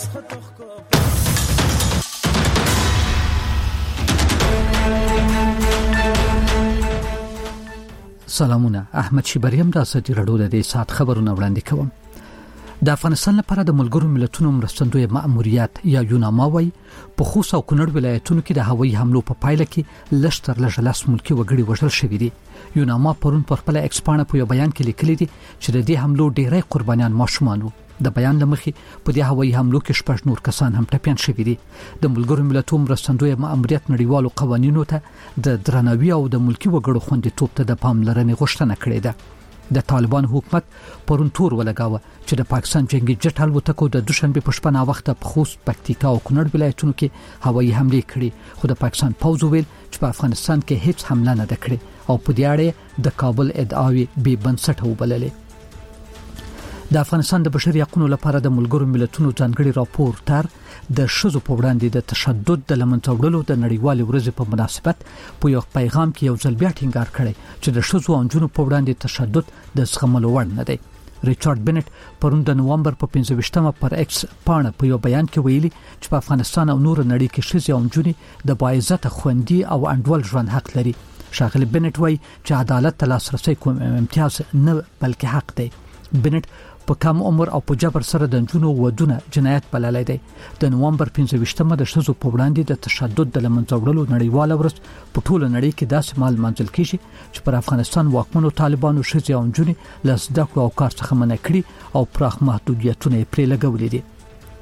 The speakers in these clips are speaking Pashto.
سلامونه، احمد شیبریم د اساطیر رادیو د سات خبرونه وړاندې کوم. د افغانستان لپاره د ملګرو ملتونو مرستندوی مأموریت یا یوناما وای په خوست او کونړ ولایتونو کې د هوایي حملو په پایله کې لشتر لژلاس ملکی وګړي وژل شوی دي. یوناما پرون پر خپل ایکسپانه په یو بیان کې لیکلي دي چې د دې حملو ډیری قربانیان ماشومان وو. د بیان لمخې په دې هوایي حملو کې شپږ نور کسان هم ټپيان شوي دي. د ملګرو ملتونو مرستندوی مأموریت نړیوالو قوانینو ته د درناوي او د ملکی وګړو خوندیتوب ته د پاملرنې غوښتنه کړې ده. د طالبان حکومت پرون تور ولګاوه چې د پاکستان جنگي جټ الوتکو د دوشنبه په شپه نا وخت په خوست، پکتیکا او کونړ ولایتونو کې هوایي حمله کړې، خو د پاکستان پوځ ویل چې په افغانستان کې هیڅ حمله نه ده کړې او په دې اړه د کابل ادعاوې بې بنسټه وبللې. د افغانستان د بشري حقوقو لپاره د ملګرو ملتونو ځانګړي راپور تر د شذو په وړاندې د تشدد د لمنځه وړلو د نړیوالې ورځې په مناسبت په یو پیغام کې یو ځل بیا ټینګار کړی چې د شذو او نجونو په وړاندې تشدد د زغملو وړ نه دی. ریچارډ بنټ پرون د نومبر په 25مه پر ایکس پاڼه په یو بیان کې ویلي چې په افغانستان او نور نړۍ کې شذې او نجونې د باعزته خوندي او انډول ژوند حق لري. ښاغلي بنټ وایي چې عدالت ته لاسرسي کوم امتیاز نه بلکې حق دی. بنټ په کم عمر او په جبر سره د نجونو ودونه جنایت بللی دی. د نومبر 25مه د شذو په وړاندې د تشدد د لمنځه وړلو نړیواله ورځ په ټوله نړۍ کې داسې مال منځل کیږي چې پر افغانستان واکمنو طالبانو شذې او نجونې له زده کړو او کار څخه منع کړي او پراخ محدودیتونه یې پرې لګولي دي.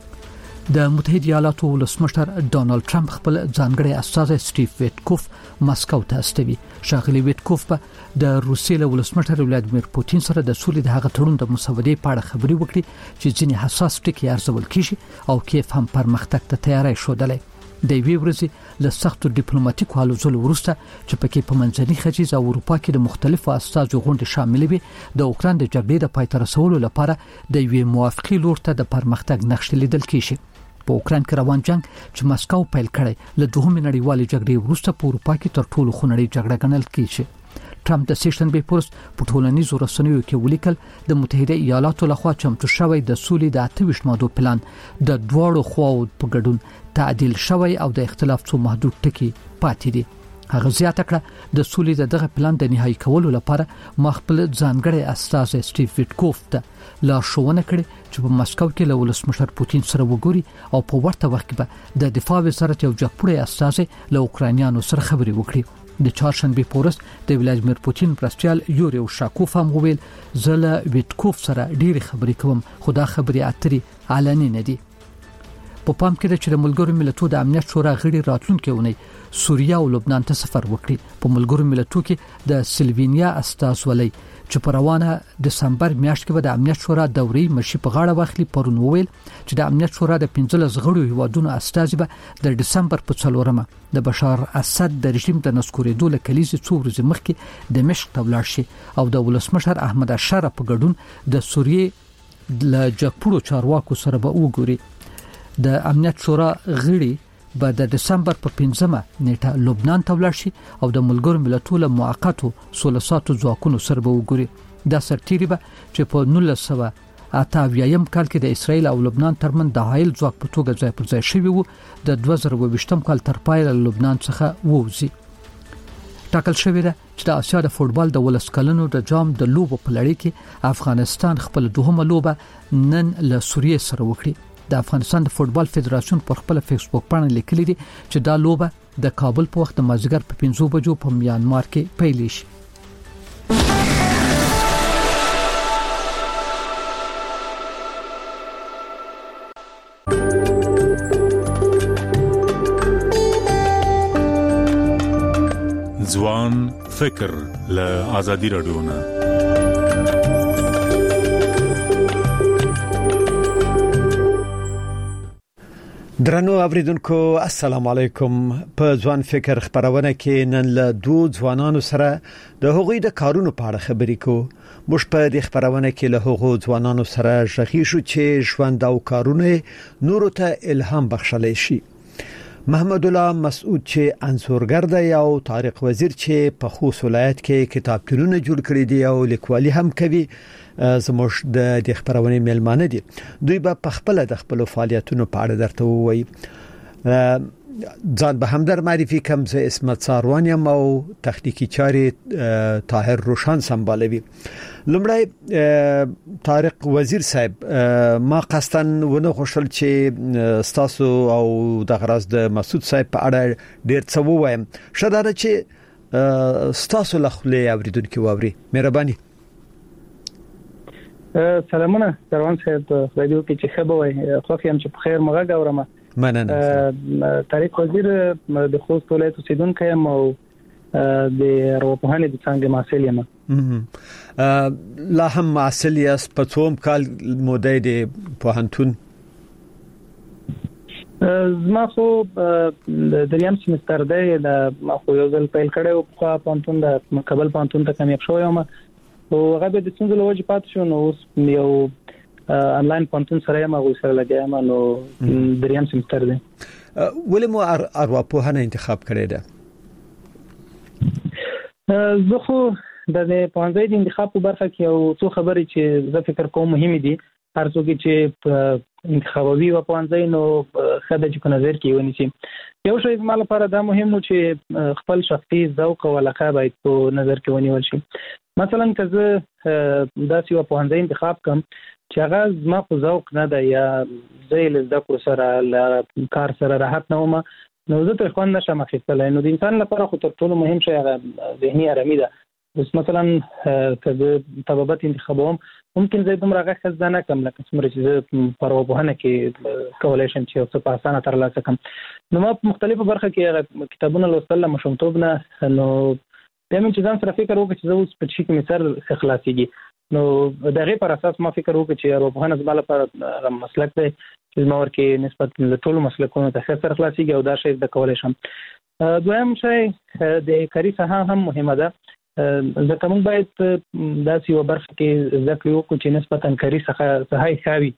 د متحده ایالاتو ولسمشر ډونالد ټرمپ خپل ځانګړی استازی سټیف ویټکوف مسکو ته استوي. ښاغلي ویټکوف په د روسیې له ولسمشر ولادیمیر پوتین سره د سولې د هغه تړون د مسودې په اړه خبرې وکړي چې ځینې حساس ټکي ارزول کیږي او کیف هم پرمختګ ته تیاری شودلې. د وی ورځې له سختو ډیپلوماټیکو هلو ځلو وروسته چې پکې په منځني ختیځ او اروپا کې د مختلفو استازو غونډې شامل وي، د اوکران د جګړې د پای ته رسولو لپاره د یوې موافقې لور ته د پرمختګ نقشې لیدل کیږي. په اوکران کې روان جنگ چې مسکو پیل کړی له دوهمې نړیوالې جګړې وروسته په اروپا کې تر ټولو خونړۍ جګړه ګڼل کیږي. ټرمپ د سیشنبه پورس په ټولنیزو رسنیو کې ولیکل د متحده ایالاتو لخوا چمتو شوی د سولې د 28 ماده پلان د دواړو خواو په ګډون تعدیل شوی او د اختلاف څو محدود ټکي پاتې دي. هغه زیاته کړه د سولې د دغه پلان د نهایی کولو لپاره مخبل ځانګړی استازی سټیف ویټکوف ته لارښوونه کړې چې په مسکو کې له ولسمشر پوتین سره وګوري او په ورته وخت کې به د دفاع وزارت یو جګپوړی استازی له اوکرانیانو سره خبرې وکړي. د چهارشنبه پورس د ولادیمیر پوتین پرستیال یوري شاکوف هم ویل زه له ویټکوف سره ډېری خبرې کوم، خو دا خبرې اترې علني نه دي. په پام کې د ملګرو ملتونو د امنیت شورا غړي راتلونکي ونی سوریه او لبنان ته سفر وکړي. په ملګرو ملتونو کې د سلوینیا استازولۍ چې په روانه دسمبر میاشت کې د امنیت شورا دوري مشي په غاړه واخلي پرون وویل چې د امنیت شورا د 15 غړو هیوادونو استازي به د دسمبر په 4مه د بشار اسد د رژیم د نسکورېدو له کلیزې څو ورځې مخکې دمشق ته ولاړ شي او د ولسمشر احمد اشرف په ګډون د سوریې له جګپوړو چارواکو سره به وګوري. د امنیت شورا غړي به د دسمبر په 5مه نیټه لبنان ته ولاړ شي او د ملګرو ملتونو موقتو سولساتو ځواکونو سره به وګوري. دا سرتیری به چې په 1988 کال کې د اسرایل او لبنان ترمن د حایل ځواک په توګه ځای پر ځای شوی وو، د 2020 کال تر پای له لبنان څخه ووزي. ټاکل شوی ده چې د آسیا د فوټبال د ولسکلنو د جام د لوبو په لړۍ کې افغانستان خپل دوهمه لوبه نن له سوریې سره وکړي. د افغانستان د فوټبال فدراسیون پر خپل فیسبوک باندې لیکلي دي چې دا لوبه د کابل په وخت د مازیګر په 5 بجو په میانمار کې پیل شي. ځوان فکر له آزادي رادیو نه. درنو اوریدونکو السلام علیکم. په ځوان فکر خبرونه کې نن له دوه ځوانانو سره د هغوی د کارونو په اړه خبرې کوو. موږ په دې خبرونه کې له هغو ځوانانو سره ژغې شو چې ژوند او کارونه نورو ته الهام بخښلی شي. محمد الله مسعود چې انصورګر دی او طارق وزیر چې په خوست ولایت کې کتابتونونه جوړ کړي دي او لیکوالي هم کوي زموږ د خبرونه میلمانه دي. دوی په خپل د خپل فعالیتونو په اړه درته وایي. ځان به هم در معرفي کوم زه اسمت ساروان یم او تخنیکی چاري طاهر روشان سمبالوي. لمړی طارق وزیر صاحب ما قصدن ونه خوشل چې ستاسو او د غراز د مسعود صاحب په اړه ډیر څه وایم. شداره چې ستاسو لخلې اوریدونکو ووري مهرباني. سلامونه سروان صاحب رادیو کې چې خبر وای خو هم چې په خیر مغه غوړم. مننه. طارق وزیر د خوست ولایت اوسیدونکی یم او د ارواپوهنې د څانګې محصل یم. لا هم محصل یاست په څوم کال موده د پوهنتون؟ زما خو د دریم سمستر دی د خو یو ځل پیل کړو په پوهنتون د مکبل پوهنتون ته کامیاب شوم او هغه د څنګه لوجه پات شو نو اوس یو آنلاین پوهنتون سره ما غوښتل لګایم نو دریم سمستر دی. ولې مو ارواپوهنه انتخاب کړی ده؟ زه خو د پوهنځي د انتخاب په برخه کې او څو خبرې چې زه فکر کوم مهمه دي هر څوک چې انتخابوي و پوهنځي نو خدای چې په نظر کې ونیسي. یو شی زما لپاره دا مهم و چې خپل شخصي ذوق او علاقه باید په نظر کې ونیول شي. مثلا که زه داسې و پوهنځي انتخاب کوم چې هغه زما په ذوق نه ده یا زه له زده کړو سره له کار سره راحت نه وم نو زه تر خوند نشم اخیستلای. نو د انسان لپاره خو تر ټولو مهم شی هغه ذهني آرامي ده. اوس مثلا که زه طبابت انتخابوم ممکن زه دومره هغه ښه زده نه کړم لکه څومره چې زه په ارواپوهنه کې کولی شم چې یو څه په اسانه ترلاسه کړم. نو ما په مختلفو برخه کې هغه کتابونه لوستل له ماشومتوب نه نو بیا مې چې ځان سره فکر وکړ چې زه اوس په شي کې مې سر ښه خلاصېږي نو دغه پر اساس ما فکر وکړ چې ارواپوهنه زما لپاره مسلک دی چې زما ورکه نسبت له ټولو مسلکونو ته ښه سر خلاصېږي او دا شی زده کولی شم. دویم شی د کاري ساحه هم مهمه ده. ځکه موږ باید داسې یو برخه کې زده کړې وکړو چې نسبتاً کاري ساحه ښه وي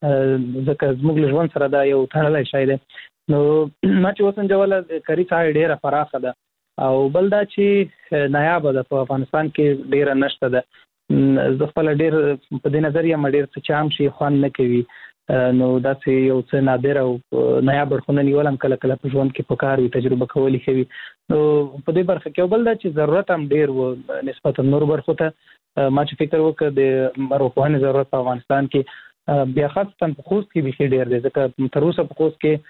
ځکه زموږ له ژوند سره دا یو تړلی شی دی. نو ما چې وسنجوله کاري ساحه ډېره پراخه ده او بل دا چې نایابه ده په افغانستان کې ډېره نشته ده. زه خپل ډېر په دې نظر یم ډېر څه چې عام شي خوند نه کوي نو داسې یو څه نادر او نایاب اړخونه نیول هم کله کله په ژوند کې پکار وي تجربه کول ښه وي. نو په دې برخه کې بل دا چې ضرورت هم ډېر و نسبتا نور برخو ته. ما چې فکر وکړ د ارواپوهنې ضرورت په افغانستان کې بیا خاصتا په خوست کې بیخي ډېر دی ځکه تر اوسه په خوست کې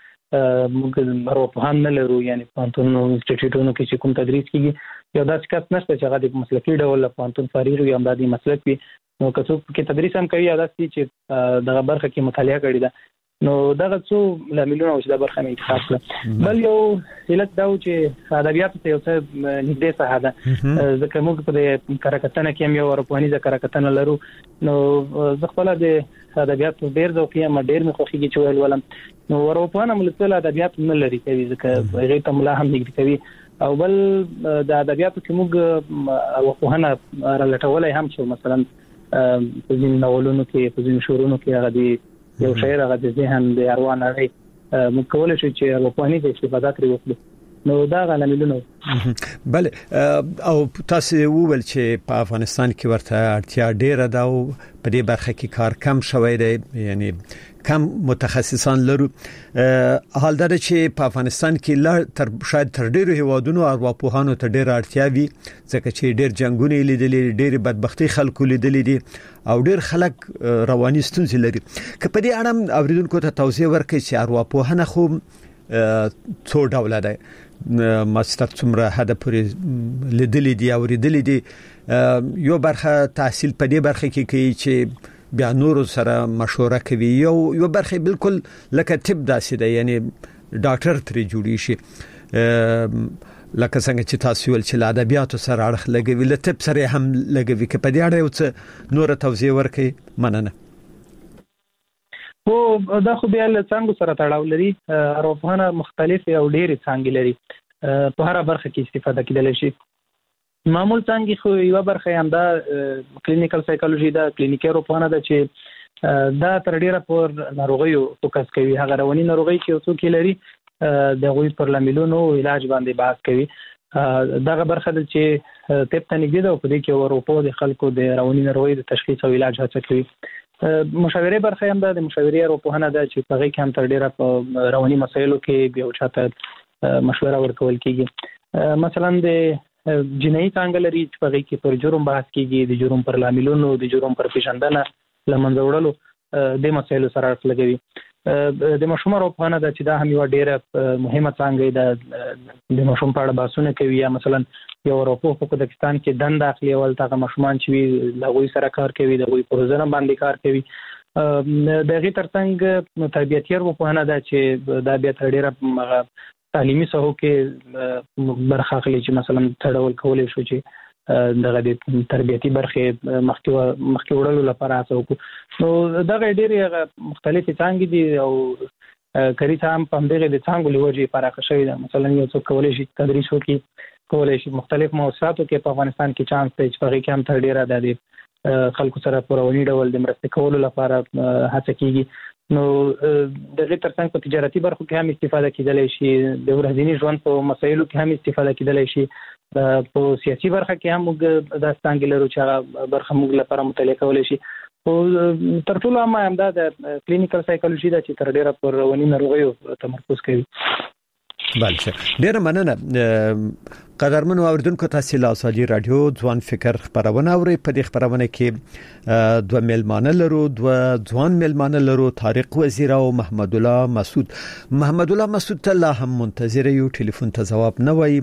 موږ ارواپوهان نه لرو یعنی پوهنتونونو انسټیټیوټونو کې چې کوم تدریس کیږي یو داسې کس نشته چې هغه د مسلکي ډول پوهنتون فارغ وي همدا د مسلک وي. نو که څوک کې تدریس هم کوي یا داسې چې دغه برخه کې مطالعه کړې ده نو دغه څو لاملونه چې دا برخه مې انتخاب کړه. بل یو علت دا و چې ادبیات ته یو څه نږدې ساحه ده ځکه موږ په کراکتنه کې هم یو ارواپوهنیزه کراکتنه لرو نو زه خپل د ادبیات ډېر ذوق یم ډېر مې خوښیږي چې ولولم. نو ارواپوهنه ملتل ادبیات نه لري کوي ځکه هغه ته ملا هم نږدې کوي او بل د ادبیاتو کې موږ ارواپوهنه رالټولای هم چې مثلا په ځینې ناولونو کې په ځینې شعرونو کې هغه دی یو شاعر هغه د ذهن د اروا نړۍ موږ کولای شو چې ارواپوهنې د استفاده ترې وکړو نو دا غلاملونه. بله او تاسو وویل چې په افغانستان کې ورته اړتیا ډیره ده او په دې برخه کې کار کم شوی دی یعنی کم متخصصان لرو. حال دا چې په افغانستان کې شاید تر ډیرو هیوادونو ارواپوهانو ته ډیره اړتیا وي ځکه چې ډیر جنگونه لیدلې ډیر بدبختی خلکو لیدلې دي او ډیر خلک رواني ستونزې لري. که په دې اړه اوریدونکو ته توضیح ورکړي چې ارواپوهنه خو څو ډول ده ماستر څومره هدا پورې لیدلې دي او لیدلې دي یو برخه تحصیل په دې برخه کې کوي چې بیا نور سره مشوره کوي یو برخه بالکل لکه طب داسې ده یعنی ډاکټر ترې جوړی شي لکه څنګه چې تاسو ول چې ادبیات سره اړه لګوي له طب سره هم لګوي کې په دې اړه یو څه نور توضیح ورکړي. مننه. او دا خو بیا له څنګه سره تړاو لري. ارواپوهنه مختلف او ډېر څنګه لري په هر برخه کې استفاده کېدل شي. معمول څنګه خو یو برخه هم دا کلینیکل سایکولوژي دا کلینیکي ارواپوهنه ده چې دا تر ډیره پر ناروغیو فوکس کوي. هغه رواني ناروغي چې څوک لري د غوي پر لاملونو علاج باندې بحث کوي. دغه برخه د چې طب ته نږدې ده او په دې کې اروپا د خلکو د رواني ناروغۍ د تشخیص او علاج هڅه کوي. مشاورې برخه هم د مشاورې اروپا ده چې په هغه کې هم تر ډیره په رواني مسایلو کې یو چاته مشوره ورکول کیږي. مثلا د جنایي څنګه لري چې په هغه کې پر جرم بحث کیږي، د جرم پر لاملونو، د جرم پر پیژندنه، لمنځه وړلو د مسایلو سره اړخ لګوي. د مشوم اروپا نه ده چې دا هم یو ډیره مهمه څنګه ده د مشوم په اړه بحثونه کوي. یا مثلا یو اروپا په پاکستان کې دند اخلي او تاغه مشومان چې وی لغوي سره کار کوي، د غوي پروژه باندې کار کوي. دغه ترڅنګ تربیتي اروپا نه ده چې دا بیا تر ډیره تعلیمي سهو کې برخه اخلي چې مثلا تړول کولای شو چې دغه د تربیتي برخه مخکې وړلو لپاره هڅه وکړو. نو دغه ډېرې مختلفې څانګې دي او کری هم په همدغه د څانګو لوجې پراخه شوې ده. مثلا یو څوک کولی شي تدریس وکړي، کولی شي مختلف موضوعاتو کې په افغانستان کې چانس دی چې په هغې کې هم تر ډېره د خلکو سره په رواني ډول د مرستې کولو لپاره هڅه کېږي. نو دغه ترڅنګ په تجارتي برخو کې هم استفاده کېدلی شي، د ورځني ژوند په مسایلو کې هم استفاده کېدلی شي. په سیاسي برخه کې هم موږ دا څنګه لرو چې هغه برخه موږ لپاره مطالعه کولی شي. او تر ټولو هم دا د کلینیکل سایکولوژي ده چې تر ډیره پر رواني ناروغیو تمرکز کوي. بلشه ډیره مننه قدرمنو اوریدونکو. تاسو له ازادي رادیو ځوان فکر خبرونه اورئ. په دې خبرونه کې دوه میلمانه لرو، دوه ځوان میلمانه لرو، طارق وزیر او محمد الله مسعود. محمد الله مسعود ته لا هم منتظر یو، ټلیفون ته جواب نه وایي.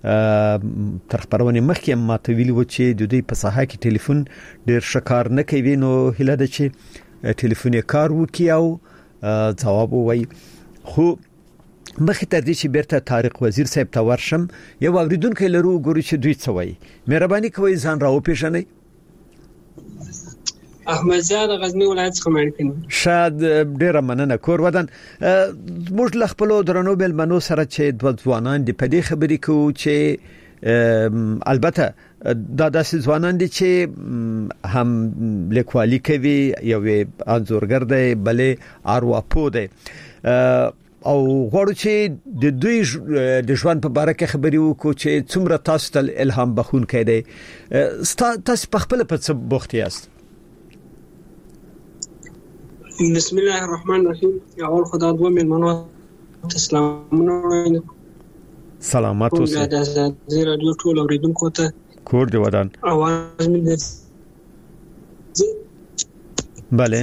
تر خبرونه مخکې ما ته ویلي و چې د دوی په ساحه کې ټلیفون ډیر شکار نه کوي، نو هله ده چې ټلیفون یې کار وکړي او جواب وایي. خو مخې تر دې چې بیرته طارق وزیر صاحب ته ورشم، یو اوریدونکو لرو ګورو چې دوی څه وایي. مهرباني کوئ ځان راو پیژنئ. احمد زیاد غزنی ولایت څخه مړکین. شاد ډیره مننه. کور ودان موږ له خپل درنو بل منو سره چې دوه ځوانان د پدې خبرې کو چې البته دا داسې ځوانان دي چې هم لیکوالي کوي، یو انځورګر دی، بلې ارواپو دی، او غواړو چې د دوی د ژوند په اړه خبرې وکړو چې څومره تاسو ته الهام بخښونکی دی. تاسو په خپل په څه بوخت یاست؟ بسم الله الرحمن الرحیم. اول خدای دوه میلمنو ته سلامونه. سلامات اوسئ. د ازادي رادیو ټول اوریدونکو ته کور دی ودان. اواز مې بله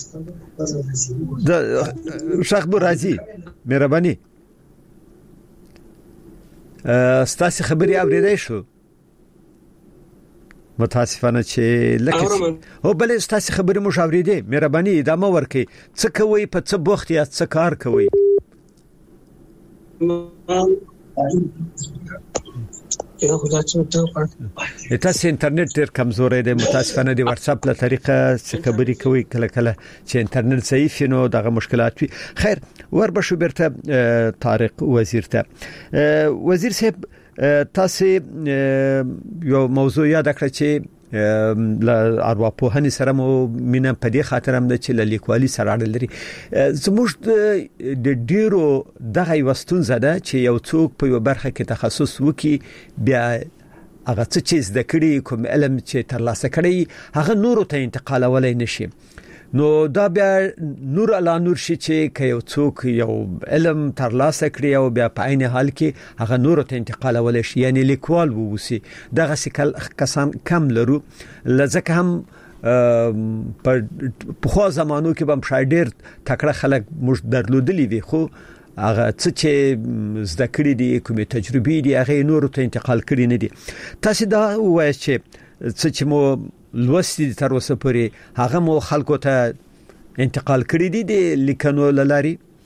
د شیخ برازي مهرباني ستاسو خبري اوریدای شو. متاسفانه چې لکه او بلې ستاسو خبرې مو شاوریدې. مهرباني ادامه ورکړئ. څه کوي، په څه بوخت یا څه کار کوي؟ تاسو انټرنیټ ډېر کمزورې دی، متاسفانه د واتس اپ له طریقه څه خبرې کوي. کله کله چې انټرنیټ ضعیف نو دغه مشکلات وي. خیر وربشو بیرته طارق وزیر ته. وزیر صاحب تاسو یو موضوع یاد کړئ چې ل ارواپوهنې سره مو مینه په دې خاطر هم د چې لیکوالي سره اړه لري. زموږ د ډیرو دغه وستون زده چې یو څوک په یو برخه کې تخصص وکي، بیا هغه څه چې زده کړي، کوم علم چې ترلاسه کړي، هغه نورو ته انتقالولای نشي. نو دا بیا نور علا نور شي چې یو څوک یو علم ترلاسه کړي او بیا په عین حال کې هغه نور ته انتقالول شي، یعنی لیکوال ووسی. دغه سکل کسان کم لرو، لکه هم په خو زمانو کې به شاید ډیر تکړه خلک مش درلودلی وي، خو هغه څه چې زده کړي دي، کومه تجربې دي، هغه نور ته انتقال کړي نه دي. تاسو دا وایي چې څه چې مو لوستي تر اوسه پورې هغه مو خلکو ته انتقال کړی دي د لیکنو لاري.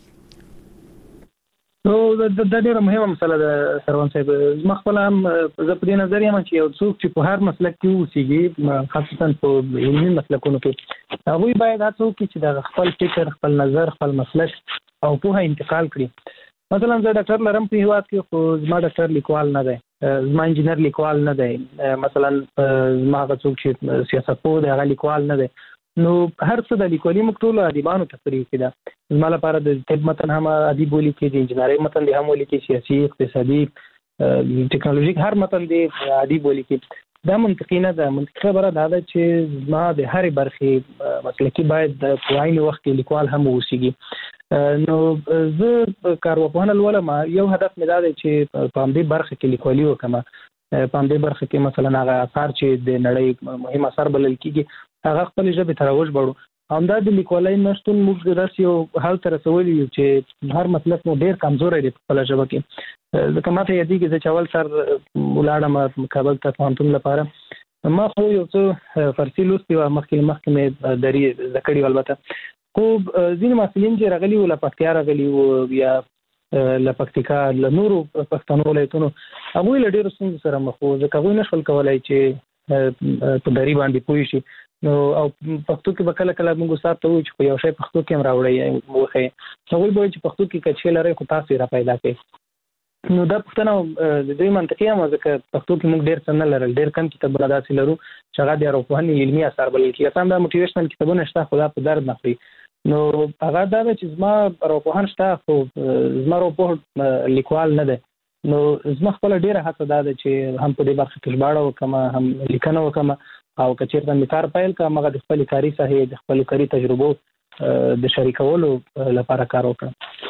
نو د ډیره مهمه مسله ده سروان صاحب. زما خپل هم زه په دې نظر یم چې یو څوک چې په هر مسلک کې اوسېږي، خاصتا په علمي مسلکونو کې، هغوی باید هڅه وکړي چې د خپل فکر، خپل نظر، خپل مسلک او پوهه انتقال کړي. مثلا زه ډاکټر لرم په هیواد کې، خو زما ډاکټر لیکوال نه دی، زما انجینر لیکوال نه دی، مثلا زما هغه څوک چې سیاستپوه دی هغه لیکوال نه دی. نو هر څه د لیکوالي مکتوب ادیبانو تفریح کړه زما لپاره د طب متن هم ادیب ولیکي د انجنیری متن هم ولیکي سیاسي اقتصادي ټکنالوژیک هر متن دی ادیب ولیکي دا منطقي نه ده منطقي خبره دا ده چې ما د هر برخې مسلکي باید د عین وخت کې لیکوال هم وسیږي نو زه کاروبار ولولم یو هدف مې دا دی چې په همدې برخه کې لیکوالي وکم په همدې برخه کې مثلا هغه اثار چې د نړۍ مهم اثار بلل کیږي هغه خپل ژبه تروج بړو همدا د لیکوالۍ نشټون موږ داسې یو حال تر رسولي چې هر مسلک مو ډیر کمزور دی په خپل ژبه کې ځکه ماته یادېږي چې چاول سر ولاړم کابل ته پوهنتون لپاره ما خو یو څه فارسي لوستي و مخکې مې دري ذکرې البته خو ځینې مسلمان چې راغلي ولا پکتیا راغلي و یا لپکتیکا لنورو پښتنو ولایتونو هغه له ډیرو څنګه سره مخ وو ځکه هغه نشول کولای چې په دری باندې پوي شي نو او پښتو کې بکله کله موږ ساتو چې په یو شی پښتو کې هم راوړی موخه هغه به چې پښتو کې کچې لري خو تاسو را پیدا کړئ نو دا پښتنه د دې منطقي هم ځکه پښتو کې موږ ډیر څه نه لرل ډیر کم کتابونه داسې لرو چې هغه د اروپاني علمي اثر بلل کېږي سم دا موټیویشنل کتابونه شته خو دا په درد نه خوري نو هغه دا چې زما اروپان شته خو زما اروپا لیکوال نه ده نو زما خپل ډیره هڅه ده چې هم په دې برخه کې ژباړه وکم هم لیکنه وکم او کچېرته مې کار پیل کړم هغه د خپل کاري ساحې د خپل کاري تجربو د شریکولو لپاره کار وکړم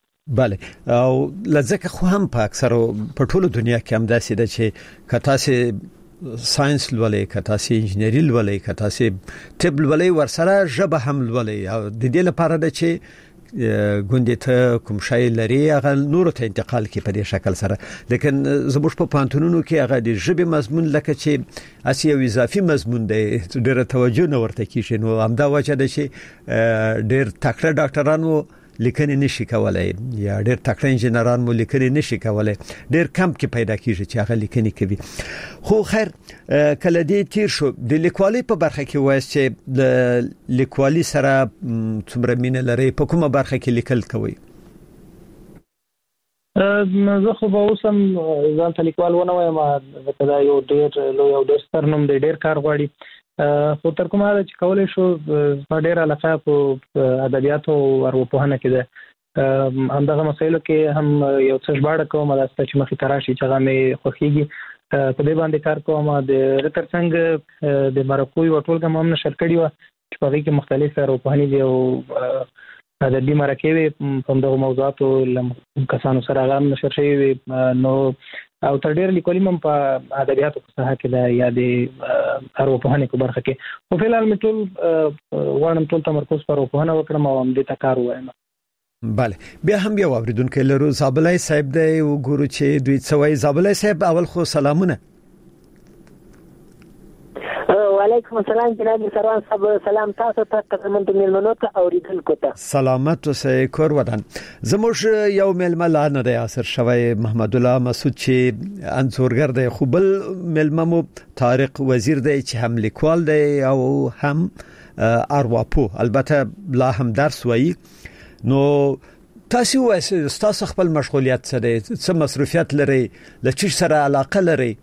بله او لږه خو هم په اکثر په ټولو دنیا کې هم داسې ده چې کته سي ساينس لولې کته سي انجینری لولې کته سي طب لولې ورسره ژبه هم لولې او د دې لپاره ده چې ګوندې ته کوم شای لري هغه نور ته انتقال کې په دې شکل سره لیکن زموږ په پانتونونو کې هغه د ژبې مضمون لکه چې اسی یو اضافي مضمون دی ډېر توجه نه ورته کیږي نو همدا وجه ده چې ډېر تکړه ډاکټرانو لیکنې نشي کولای یا ډېر تکړه انجنیران مو لیکنې نشي کولای ډېر کم کې پیدا کیږي چې هغه لیکنې کوي خو خیر کله دې تیر شو د لیکوالۍ په برخه کې وایي چې د لیکوالۍ سره څومره مینه لري په کومه برخه کې لیکل کوي زه خو به اوسم ځان ته لیکوال ونه وایم ځکه دا یو ډېر لوی او ډېر ستر نوم دی ډېر کار غواړي خو تر کومه چې کولای شو ما ډېر علاقه په ادبیاتو او ارواپوهنه کې ده همدغه مسایلو کې هم یو څه ژباړه کوم دا چې مخې ته راشي چې هغه مې خوښیږي په دې باندې کار کوم د ترڅنګ د مرکوي او ټولګه هم نشر کړی و چې په دې کې مختلف ارواپوهنې دي او ادبي مرکې په دغه موضوعاتو کسانو سره هغه نشر شوی نو او تر ډیر لیکوالي هم په ادبیاتو په ساحه کې ده یا د ارواپوهنې په برخه کې خو په الحال مې ټول تمرکز پر ارواپوهنه وکړم او هم دې ته کار وایم بله بیا هم یو اوریدونکو لرو زابلای صاحب دی وګورو چې دوی څوای زابلای صاحب اول خو سلامونه وعلیکم السلام جناب سروان صاحب سلام تاسو ته قدرمن میلمنو ته اوریدونکو ته سلامت اوسئ کور ودان زموږ یو میلمه لانه دی اثر شوی محمد الله مسعود چې انزورګر دی خو بل میلمه مو طارق وزیر دی چې هم لیکوال دی او هم ارواپو البته لا هم درس وایي نو تاسو تاسو خپل مشغولیت سره څه مصروفیت لري لچ سره علاقه لري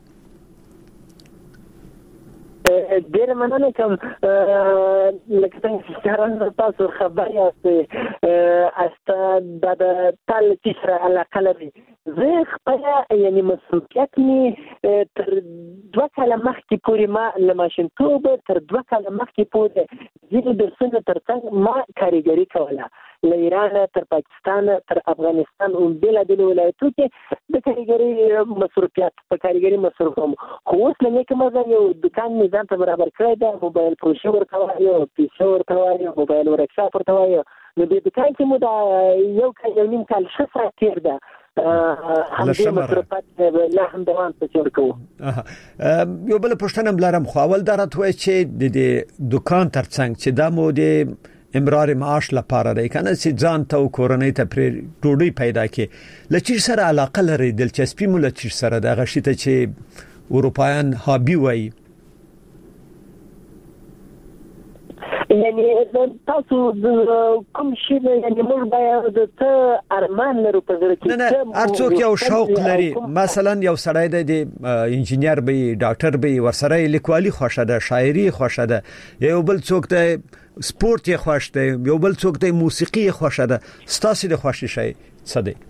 ډیر مننه کوم لکه څنګه چې تاسو خبر یاست د تل چې علاقه لري زه خپل یعنی مسؤلیت می تر 2 کاله مخکې پورې ما لماشنتوب تر 2 کاله مخکې پورې ځینې درسونه ترڅنګ ما کاریګری کوله له ایران تر پاکستان تر افغانستان او بلادل ولایتو کې د کاریګری مصروفیت په کاریګری مصروف هم خو اوس لنه کومه یو دکان نظام ته برابر کړی دا موبایل فروشي ورکوي او پیسې ورکوي موبایل ورکشاپ ورکوي نو د دکان کې مو دا یو نیم کال ښه تیر ده هم دې مصروفات لا هم دوام څه کوو یو بل پښتنه بلرم خو اول درته چې د دکان ترڅنګ چې دا مو د امرار معاش لپاره دی کنه چې ځان ته او کورنۍ ته پر ډوډۍ پیدا کې لچیر سره علاقه لري دلچسپي مو لچیر سره د غشته چې اروپایان هابي وای یعنی تاسو کوم شي یعنی موږ باید ته ارمان لرو په ځکه نه ارڅوک یو شوق لري مثلا یو سړی د انجینیر به ډاکټر به ورسره لیکوالي خوښه ده شاعري خوښه ده یو بل څوک د سپورت یې خوښ ده یو بل څوک د موسیقي خوښه ده ستاسو د خوښي شي څه دی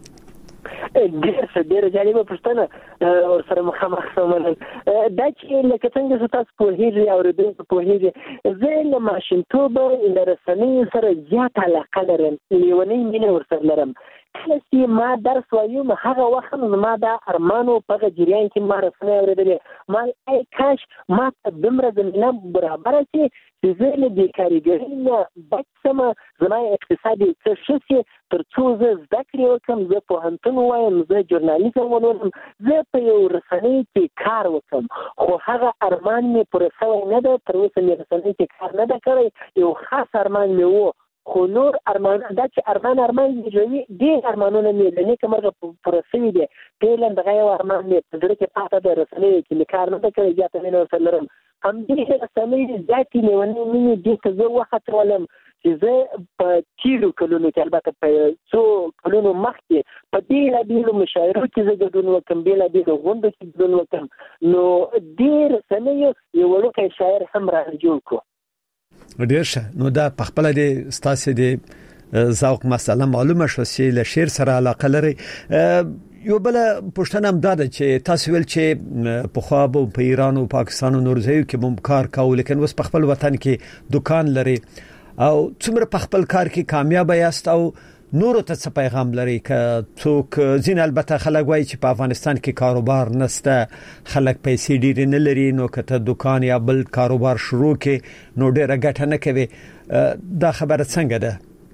ډېر جالبه پښتنه او سره مخامخ سمون دا چې لکه څنګه تاسو په هیڅ اوریدل په هیڅ زه له ماشینتوب له رسنۍ سره زیات علاقه لرم لیونی مینه ورسره لرم کله چې ما درس وایم هغه وخت ما دا ارمانو په جریان کې ما رسنۍ اوریدل ما ای کاش ما ته دمره زمينه برابر شي چې زه له بیکاریګرۍ نه بچم زما اقتصادي څه شي ترڅو زه زده کړې وکم زه پوهنتون وایم زه ژورنالیزم ولولم زه په یو رسنۍ کې کار وکم خو هغه ارمان مې پوره شوی نه ده تر اوسه مې رسنۍ کې کار نه ده کړی یو خاص ارمان مې و خو نور ارمان دا چې ارمان دی ډېر ارمانونه مې لنی کومه پوره شوی دي پیلن دغه ارمان مې په ډېر کې پاتې ده رسنۍ کې کار نه ده کړی زیاته مې نور سره هم دې رسنۍ ذاتي نیونې مې دې ته زه وخت ولم چې زه په تیرو کلونو کې البته په څو کلونو مخکې په دې لابیلو مشاعرو کې زه ګډون وکم بل دې غونډو کې ګډون وکم نو ډېر سمې یو ورکه شاعر هم راځو کو ډیر ښه نو دا په خپل د ستاسو د ذوق مسله معلومه شو چې له شعر سره علاقه لري یو بل پښتنه هم دا چې تاسو ول چې په خواب او په ایران او پاکستان او نور ځایو کې هم کار کاوه لیکن اوس په خپل وطن کې دکان لري او څومره په خپل کار کې کامیاب یاست او نور ته څه پیغام لري ک څوک زین البته خلک وایي چې په افغانستان کې کاروبار نشته خلک پیسې ډېر نه لري نو کته دکان یا بل کاروبار شروع کې نو ډېر ګټه نه کوي دا خبره څنګه ده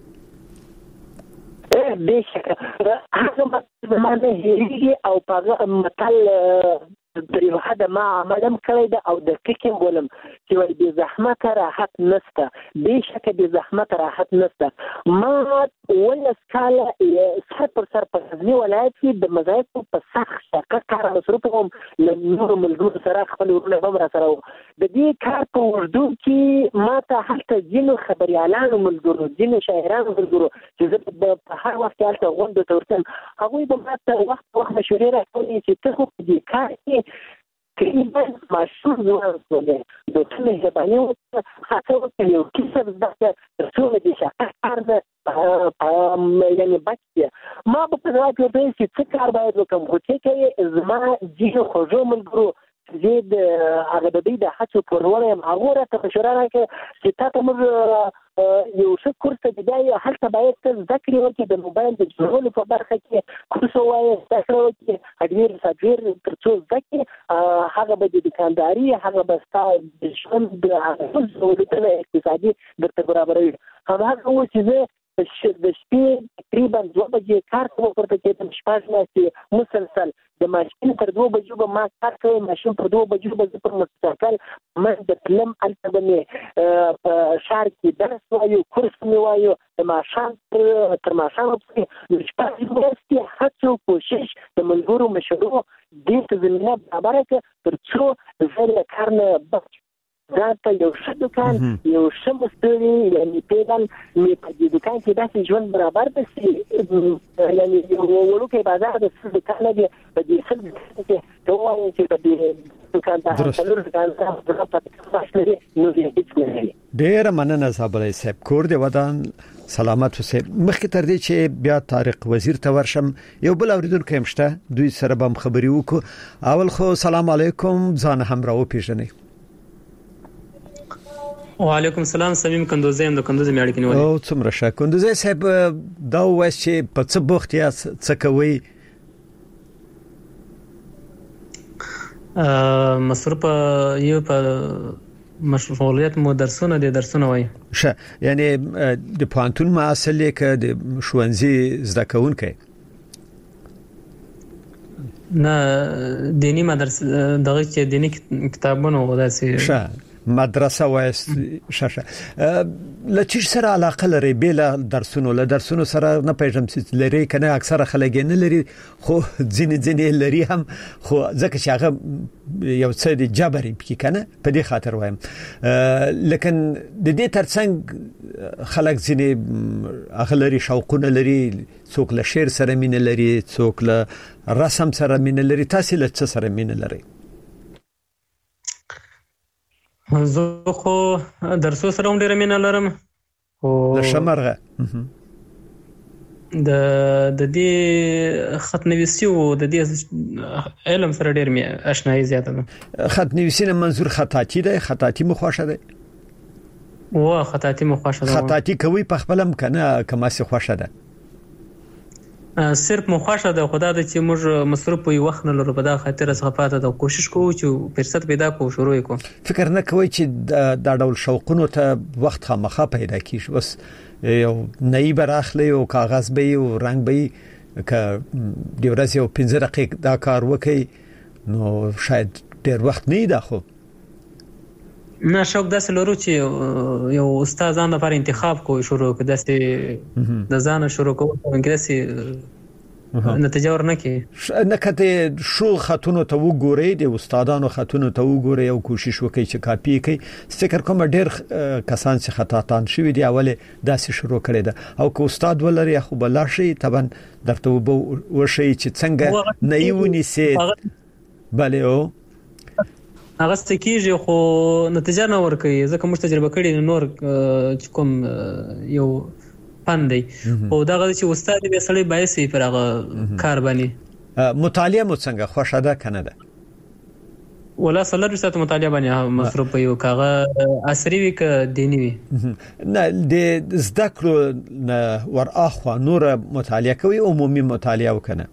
بشکره هغه معنی هیڅ او په متل په حدا ما عملم کړی دا او د فکر ولم چې ول به زحمت راحت نشته بشکره به زحمت راحت نشته ما ول سکاله سر پر سر په ځنی ولایت کې د مزایت په سخت شکه کار مصروفهم نور ملګرو سره خپل ورونه هم را سره د دې کار په وردو کې ما ته هلته جنو خبريالانو ملګرو جنو شاعرانو ملګرو چې په هر وخت هلته غونډه تورتم هغه به ما ته وخت مشورې راکړي چې ته خو دې کار کې تقریبا مشهور ځوان سوله د ټول هباني او خاصه یو کیسه د ټول دې شاعر د یعنی بچي ما په پرواز کې چې څه کار باید وکم خو چې زما جیو خوږو ملګرو زید هغه د دې د هڅو پرونه هغه راته مشوره راکړه چې تاسو موږ یو څه کورس ته دی هلته باید ذکر وکړي د موبایل د جوړولو په برخه کې کورس وایي تاسو وکړي هډویر سافټویر ترڅو ذکر هغه به د دکانداري هغه به ستاسو د ژوند د اقتصادي درته برابروي هغه و چې د شپې تقریبا 2 بجې کار کوم ورته کې د شپږ نه مسلسل د ماشین تر 2 بجو به ما کار کوي ماشین پر 2 بجو به پر مستقل ما د فلم البته شهر کې درس وایو کورس مې وایو د ماشین تر ماشین په شپږ ورځې هڅه کوشش د ملګرو مشورو دې ته زمينه برابر کړ ترڅو زه کار نه بچ دا ته یو څه دکان یو څه مستری یعنی پیدل می په دې دکان کې داسې ژوند برابر بسي یعنی ورکه بازار د څه دکان دی په دې څه کې دوه چې په دې دکان ته څلور دکان ته نو هیڅ نه ډیر مننه صاحب صاحب کور دی ودان سلامت اوسه مخکې تر دې چې بیا طارق وزیر ته ورشم یو بل اوریدونکو همشته دوی سره به خبري وکړو اول خو سلام علیکم ځان هم راو پیژنئ وعلیکم السلام سمیم کندوزی هم د کندوز میاړ کې نیولې او څومره ښه کندوزی صاحب دا وایي چې په څه بوخت یا څه کوي مصروف یو په مشغولیت مو درسونه وایي ښه یعنی د پوهنتون محصل کې د ښوونځي زده کوونکی نه دینی مدرسې دغه چې دینی کتابونه وداسي ښه مدرسه وایست شاشه لچ سره علاقه لري بل درسونو سره نه پېژم چې لري کنه اکثره خلک نه لري خو ځینې لري هم خو ځکه چې هغه یو څه د جبري پکې کنه په دې خاطر وایم لیکن د دې ترڅنګ خلک ځینې اغلري شوقونه لري څوک له شعر سره مینه لري څوک له رسم سره مینه لري تاسو له څه سره مینه لري زه خو درسو سره هم ډېره مینه لرم او د شمرغه د دې خط نویسی او د دې علم سره ډېر آشنایي زیاته ده خط نویسی نه منظور خطاطی ده خطاطی مخواشه ده و خطاطی مخواشه ده خطاطی کوي په خپلم کنه کما سي خوښه ده صرف مخواشه ده خدا د چې موږ مصروف په وخت نه لرو په دا خاطر څخه پاته د کوشش کوو چې فرصت پیدا کوو شروع کوو فکر نه کوي چې دا ډول شوقونو ته وخت خامخا پیدا کیږي بس یو نئی براخلی او کاغذ به او رنگ به ک د ورځې او 15 دقیقې دا کار وکي نو شاید ډېر وخت نه دا خو نه شوق داسې لرو چې یو استاد ځان لپاره انتخاب کوي شروع کوي داسې د ځان شروع کوي داسې نتیجه ورنکې نه کته شو خاتونو ته وګورئ د استادانو خاتونو ته وګورئ او کوشش وکړئ چې کاپی کړئ فکر کوم ډېر کسان چې خطاطان شوی دی اوله داسې شروع کړي ده او که استاد ولري خو بلاشي طبعا درته وشي چې څنګه نه یونی سي bale او هغه ستکیږي خو نتیجه نه ورکوي ځکه موږ تجربه کړې نور چې کوم یو فن دی او دا غوډه چې استاد به سړی بایسي پر هغه کار باندې مطالعه مو څنګه خوښه ده کنه ده ولا سلر سات مطالعه باندې مصروف یو کاغه عصري وی ک دینی وی نه د زده کړو ور اخوا نور مطالعه کوي عمومي مطالعه وکنه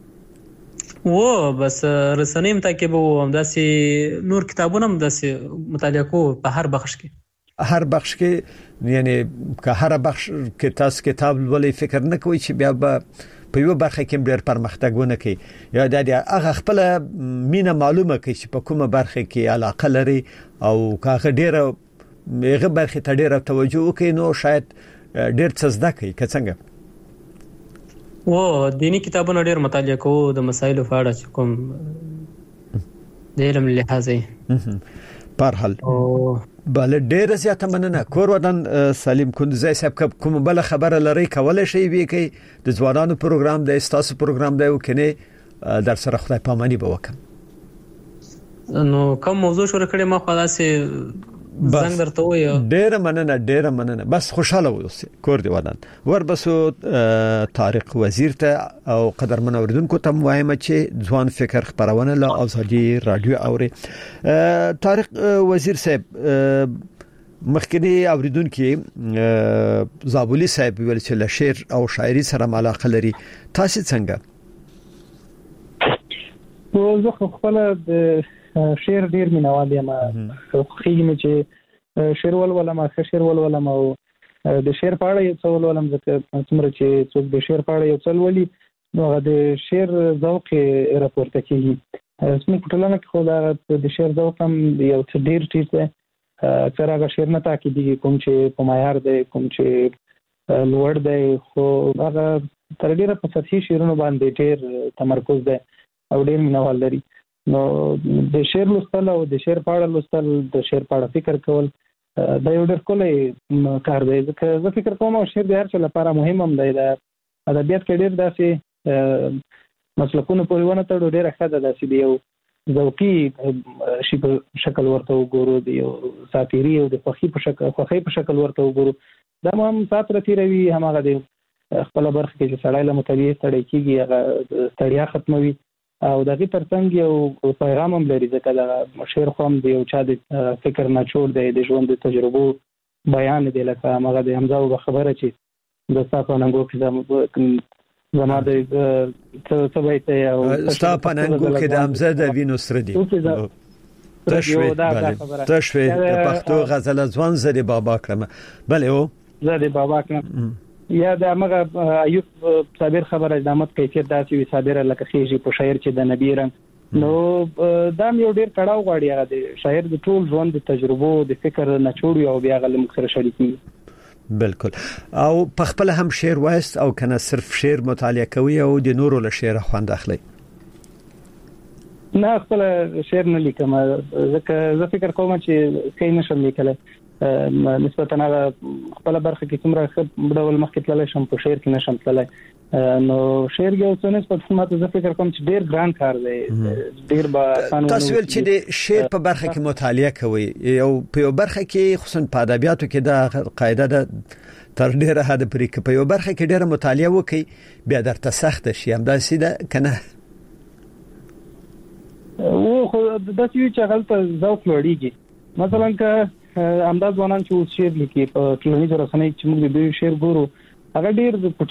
و بس رسنیم تاکي به همداسي نور کتابونه همداسي مطالعه کو په هر بخش کې یعنی که هر بخش کې تاسو کتاب ولې فکر نه کوئ چې بیا په یو برخه کې ډېر پرمختګونه کوي یا د هغه خپل مینه معلومه کوي چې په کومه برخه کې علاقه لري او کاغه ډېر هغه برخه ته ډېر توجه وکړي نو شاید ډېر څه زده کوي که څنګه و دینی کتابونه ډېر مطالعه کوو د مسایلو په اړه چې کوم د علم لحاظه په حال بل ډېر زیاته مننه کور ودان سلیم کندزی صاحب کوم بل خبره لري کولای شي وی کی د ځوانانو پروګرام د استاسو پروګرام دی وکنه در سره خدای پامانی به وکم نو کوم موضوع شروع کړي ما خلاصې زنګ درته وایو ډېر مننه بس خوشاله اوسئ کور دی ودان وربسو طارق وزیر ته او قدرمن اوریدونکو ته وایم چې ځوان فکر خبرونه له ازادي رادیو اوري طارق وزیر صاحب مخکنی اوریدونکو زابولی صاحب ویل چې له شعر او شاعري سره علاقه لري تاسو څنګه زه خپل شعر ډیر مینوال یم خو چې شعر ولولم شعر ولولم او د شعر په اړه یو څه ولولم ځکه څومره چې څوک د شعر په اړه یو څه ولولي نو د شعر ذوق راپورته کیږي زموږ ټولنه کې خو د شعر ذوق هم یو څه ډیر ټیټ دی تر هغه شعر نه تاکیدي کوم چې په معیار دی کوم چې لوړ دی خو هغه تر ډیره په سطحي شعرونو باندې ډیر تمرکز دی او ډیر مینوال لري نو د شعر لوستل او د شعر په اړه لوستل د شعر په اړه فکر کول دا یو ډېر کولای کار دی ځکه زه فکر کوم او شعر د هر څه لپاره مهم هم دی د ادبیات کې ډېر داسې مسلکونو پورې ونه تړو ډېر ښه ده چې یو ذوقي شی په شکل ورته وګورو دی یو ساتيري او د خوخي په شکل ورته وګورو دا هم سات رتیروي همغه دی خپل برخه کې چې سړی له مطالعې ستړی کیږي هغه ستړیا ختموي او دغه ترڅنګ یو پیغام هم لري ځکه دا شعر خو هم دی یو چا د فکر نه چور دی د ژوند د تجربو بیان دی لکه هغه د حمزه خبره چې د تاسو ننګو کې زما د څه وایته او تاسو ننګو کې د حمزه د وینو سره دی تشوي د پښتو غزل ځوان زری بابا کړم بله او زری بابا کړم یا د هغه ایوب صابر خبره د امت کیفیت داسې وي صابر لکه خېږي په شاعر چې د نبی رنگ نو دا یو ډیر کړهو غواړي هغه د شاعر د ټول ژوند د تجربو د فکر نچوړي او بیا غل مخسر شریکي بالکل او په خپل هم شعر وایست او کنه صرف شعر مطالعه کوي او د نورو له شعر خوند اخلي نه خپل شعر نه لیکم ځکه زه فکر کوم چې کین نشم لیکل نسبتا خپل برخه کې څومره ډول مخکې تللی شم په شعر کې نشم تللی نو شعر یو څه نسبت ماته زه فکر کوم چې ډیر ګران کار دی ډیر با قانون تاسو ول چې د شعر په برخه کې مطالعه کوي او په یو برخه کې خصوصا په ادبیاتو کې د قاعده د تر ډیره حد پرې کې په یو برخه کې ډیره مطالعه وکي بیا درته سخت شي هم دا سیده کنه او خو د څه چې غلطه ذوق لريږي مثلا که انداز ونان چې شعر لیکي په ټولنیزو رسنیو کې موږ د شعر ګورو هغه ډیر